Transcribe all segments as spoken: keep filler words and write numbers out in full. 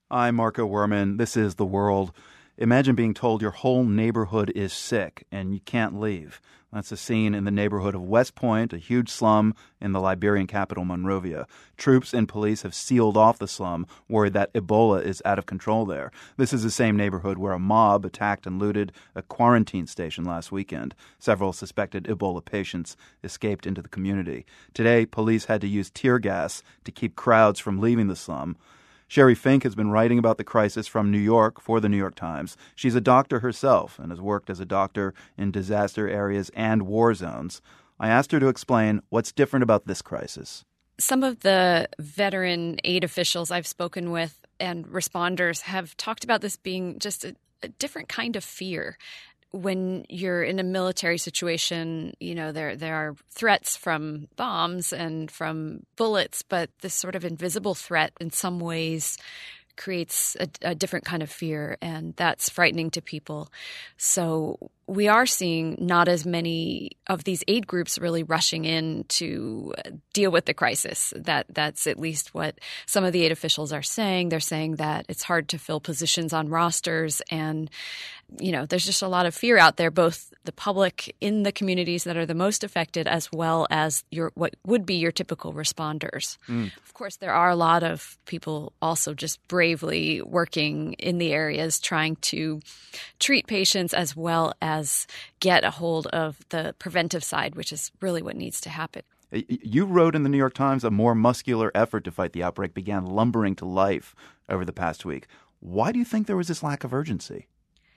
I'm Marco Werman. This is The World. Imagine being told your whole neighborhood is sick and you can't leave. That's a scene in the neighborhood of West Point, a huge slum in the Liberian capital, Monrovia. Troops and police have sealed off the slum, worried that Ebola is out of control there. This is the same neighborhood where a mob attacked and looted a quarantine station last weekend. Several suspected Ebola patients escaped into the community. Today, police had to use tear gas to keep crowds from leaving the slum. Sherry Fink has been writing about the crisis from New York for the New York Times. She's a doctor herself and has worked as a doctor in disaster areas and war zones. I asked her to explain what's different about this crisis. Some of the veteran aid officials I've spoken with and responders have talked about this being just a, a different kind of fear. When you're in a military situation, you know, there there are threats from bombs and from bullets, but this sort of invisible threat in some ways creates a, a different kind of fear, and that's frightening to people. So we are seeing not as many of these aid groups really rushing in to deal with the crisis. That that's at least what some of the aid officials are saying. They're saying that it's hard to fill positions on rosters, and you know, there's just a lot of fear out there, both the public in the communities that are the most affected, as well as your what would be your typical responders. Mm. Of course, there are a lot of people also just bravely working in the areas trying to treat patients as well as get a hold of the preventive side, which is really what needs to happen. You wrote in the New York Times a more muscular effort to fight the outbreak began lumbering to life over the past week. Why do you think there was this lack of urgency?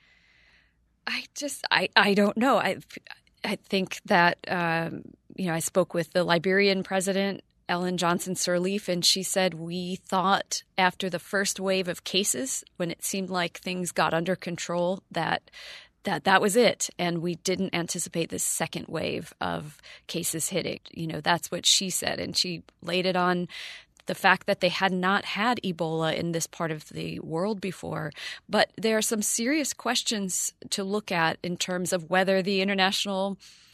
I just, I, I don't know. I, I think that, um, you know, I spoke with the Liberian president, Ellen Johnson Sirleaf, and she said, we thought after the first wave of cases, when it seemed like things got under control, that that that was it. And we didn't anticipate this second wave of cases hitting. You know, that's what she said. And she laid it on the fact that they had not had Ebola in this part of the world before. But there are some serious questions to look at in terms of whether the international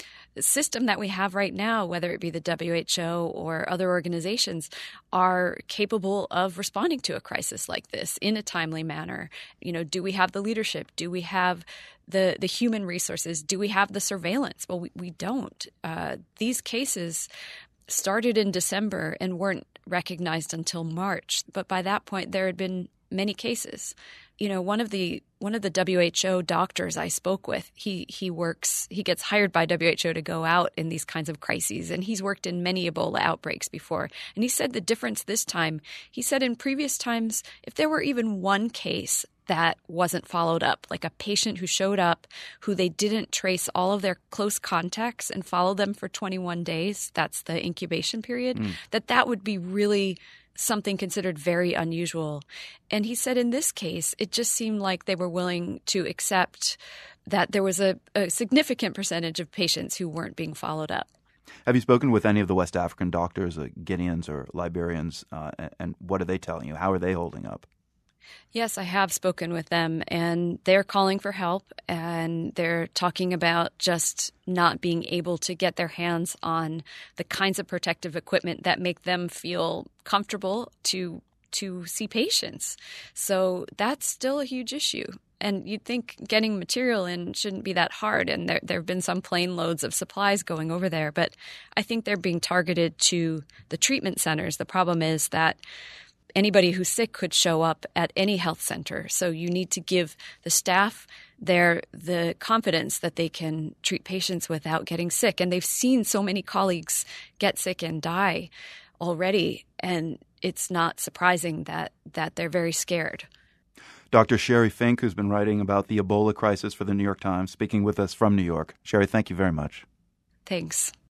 system that we have right now, whether it be the W H O or other organizations, are capable of responding to a crisis like this in a timely manner. You know, do we have the leadership? Do we have the the human resources? Do we have the surveillance? Well, we, we don't. Uh, these cases started in December and weren't recognized until March. But by that point, there had been many cases. You know, one of the one of the W H O doctors I spoke with, he he works, he gets hired by W H O to go out in these kinds of crises, and he's worked in many Ebola outbreaks before. And he said the difference this time, he said in previous times, if there were even one case that wasn't followed up, like a patient who showed up who they didn't trace all of their close contacts and follow them for twenty-one days, that's the incubation period, mm. that that would be really something considered very unusual. And he said in this case, it just seemed like they were willing to accept that there was a, a significant percentage of patients who weren't being followed up. Have you spoken with any of the West African doctors, uh, Guineans or Liberians, uh, and what are they telling you? How are they holding up? Yes, I have spoken with them, and they're calling for help, and they're talking about just not being able to get their hands on the kinds of protective equipment that make them feel comfortable to to see patients. So that's still a huge issue. And you'd think getting material in shouldn't be that hard, and there there have been some plane loads of supplies going over there, but I think they're being targeted to the treatment centers. The problem is that anybody who's sick could show up at any health center. So you need to give the staff their the confidence that they can treat patients without getting sick. And they've seen so many colleagues get sick and die already. And it's not surprising that that they're very scared. Doctor Sherry Fink, who's been writing about the Ebola crisis for the New York Times, speaking with us from New York. Sherry, thank you very much. Thanks.